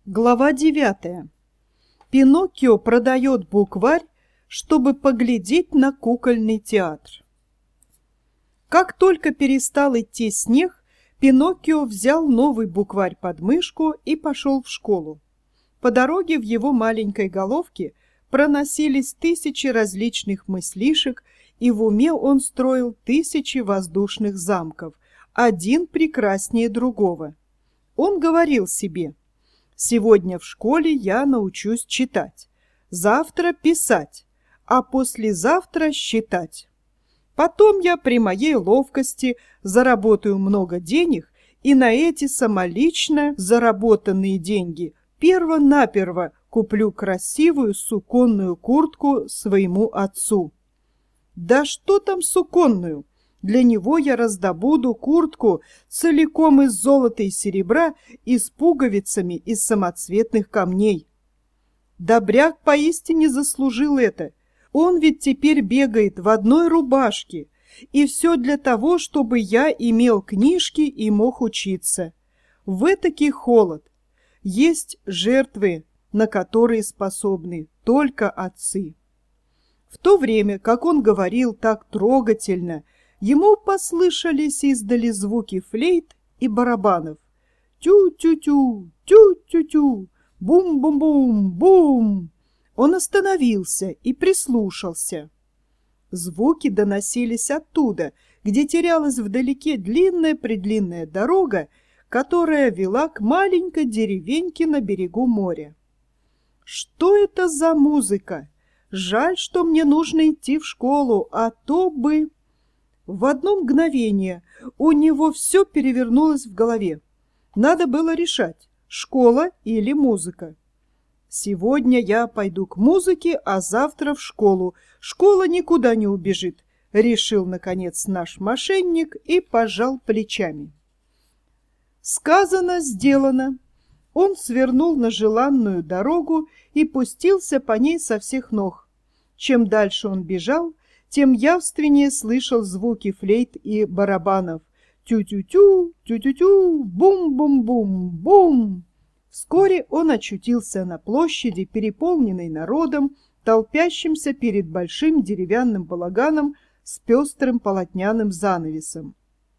Глава 9. Пиноккио продает букварь, чтобы поглядеть на кукольный театр. Как только перестал идти снег, Пиноккио взял новый букварь под мышку и пошел в школу. По дороге в его маленькой головке проносились тысячи различных мыслишек, и в уме он строил тысячи воздушных замков, один прекраснее другого. Он говорил себе: «Сегодня в школе я научусь читать, завтра писать, а послезавтра считать. Потом я при моей ловкости заработаю много денег, и на эти самолично заработанные деньги перво-наперво куплю красивую суконную куртку своему отцу». Да что там суконную? Для него я раздобуду куртку целиком из золота и серебра и с пуговицами из самоцветных камней. Добряк поистине заслужил это. Он ведь теперь бегает в одной рубашке, и все для того, чтобы я имел книжки и мог учиться. В этакий холод есть жертвы, на которые способны только отцы. В то время, как он говорил так трогательно, ему послышались издали звуки флейт и барабанов. Тю-тю-тю, тю-тю-тю, бум-бум-бум-бум. Он остановился и прислушался. Звуки доносились оттуда, где терялась вдалеке длинная-предлинная дорога, которая вела к маленькой деревеньке на берегу моря. Что это за музыка? Жаль, что мне нужно идти в школу, а то бы... В одно мгновение у него все перевернулось в голове. Надо было решать, школа или музыка. Сегодня я пойду к музыке, а завтра в школу. Школа никуда не убежит, решил, наконец, наш мошенник и пожал плечами. Сказано, сделано. Он свернул на желанную дорогу и пустился по ней со всех ног. Чем дальше он бежал, тем явственнее слышал звуки флейт и барабанов. Тю-тю-тю, тю-тю-тю, бум-бум-бум-бум. Вскоре он очутился на площади, переполненной народом, толпящимся перед большим деревянным балаганом с пестрым полотняным занавесом.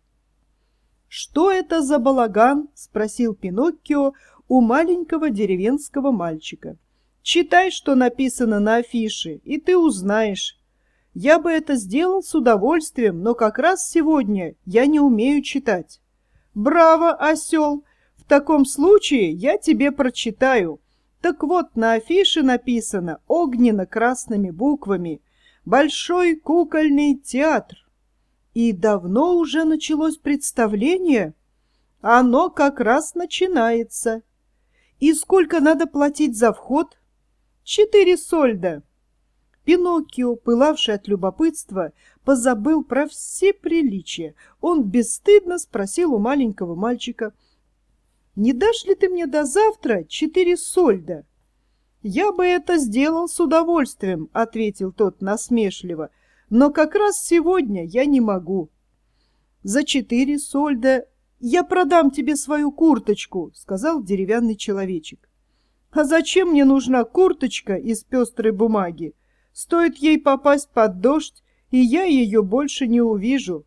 «Что это за балаган?» — спросил Пиноккио у маленького деревенского мальчика. «Читай, что написано на афише, и ты узнаешь. Я бы это сделал с удовольствием, но как раз сегодня я не умею читать». «Браво, осел! В таком случае я тебе прочитаю. Так вот, на афише написано огненно-красными буквами «Большой кукольный театр». И давно уже началось представление? Оно как раз начинается. И сколько надо платить за вход? 4 сольда. Пиноккио, пылавший от любопытства, позабыл про все приличия. Он бесстыдно спросил у маленького мальчика: «Не дашь ли ты мне до завтра 4 сольда?» «Я бы это сделал с удовольствием», — ответил тот насмешливо, «но как раз сегодня я не могу». «За 4 сольда я продам тебе свою курточку», — сказал деревянный человечек. «А зачем мне нужна курточка из пестрой бумаги? Стоит ей попасть под дождь, и я ее больше не увижу».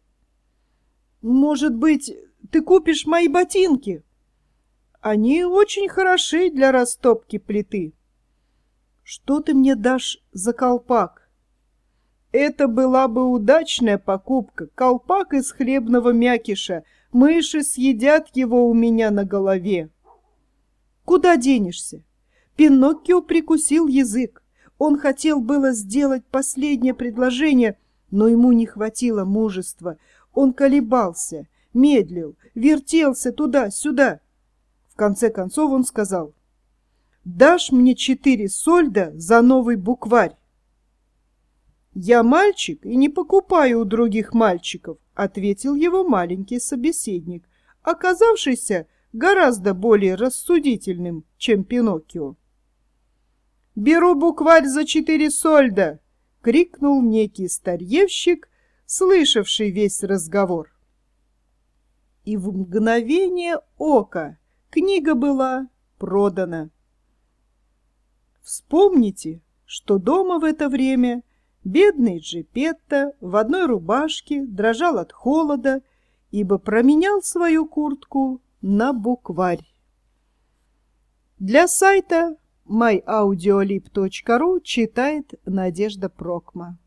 «Может быть, ты купишь мои ботинки? Они очень хороши для растопки плиты». «Что ты мне дашь за колпак?» «Это была бы удачная покупка. Колпак из хлебного мякиша. Мыши съедят его у меня на голове». «Куда денешься?» Пиноккио прикусил язык. Он хотел было сделать последнее предложение, но ему не хватило мужества. Он колебался, медлил, вертелся туда-сюда. В конце концов он сказал: «Дашь мне 4 сольда за новый букварь?» «Я мальчик и не покупаю у других мальчиков», — ответил его маленький собеседник, оказавшийся гораздо более рассудительным, чем Пиноккио. «Беру букварь за 4 сольда!» — крикнул некий старьевщик, слышавший весь разговор. И в мгновение ока книга была продано. Вспомните, что дома в это время бедный Джипетто в одной рубашке дрожал от холода, ибо променял свою куртку на букварь. Для сайта myaudiolib.ru читает Надежда Прокма.